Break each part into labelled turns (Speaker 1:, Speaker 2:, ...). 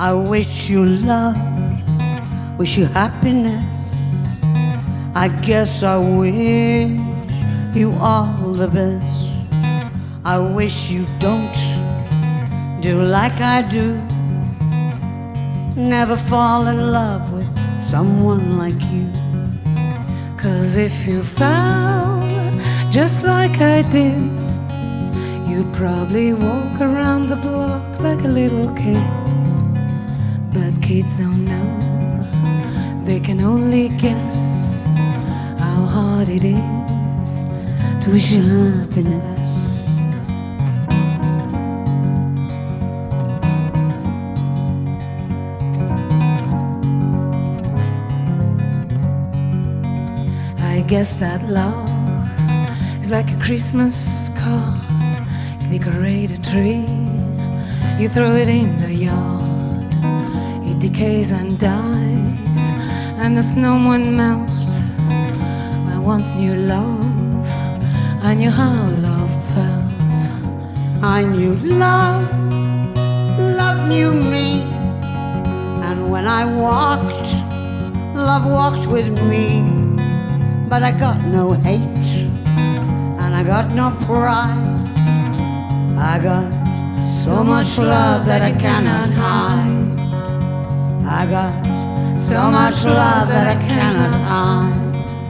Speaker 1: I wish you love, wish you happiness. I guess I wish you all the best. I wish you don't do like I do, never fall in love with someone like you.
Speaker 2: 'Cause if you fell just like I did, you'd probably walk around the block like a little kid. But kids don't know, they can only guess how hard it is to wish you happiness. I guess that love is like a Christmas card. You decorate a tree, you throw it in the yard. It decays and dies, and the snowman melts. I once knew love, I knew how love felt.
Speaker 1: I knew love, love knew me. And when I walked, love walked with me. But I got no hate, and I got no pride. I got so much love that I cannot hide. I got so much love that I cannot hide.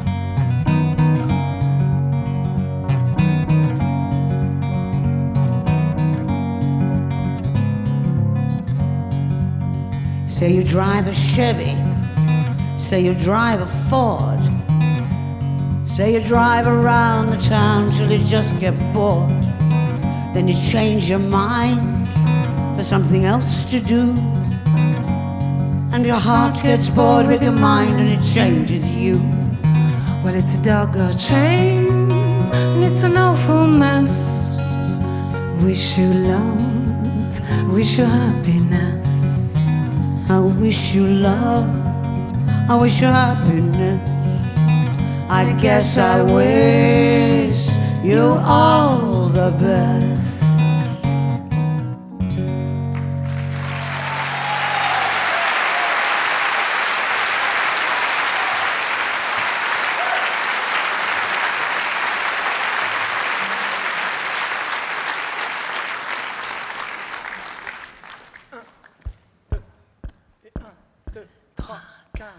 Speaker 1: Say you drive a Chevy, say you drive a Ford, say you drive around the town till you just get bored. Then you change your mind for something else to do, and your heart gets bored with your mind and it changes you.
Speaker 2: Well, it's a dog or chain, and it's an awful mess. Wish you love, wish you happiness.
Speaker 1: I wish you love, I wish you happiness. I guess I wish you all the best.
Speaker 3: Un, deux, trois.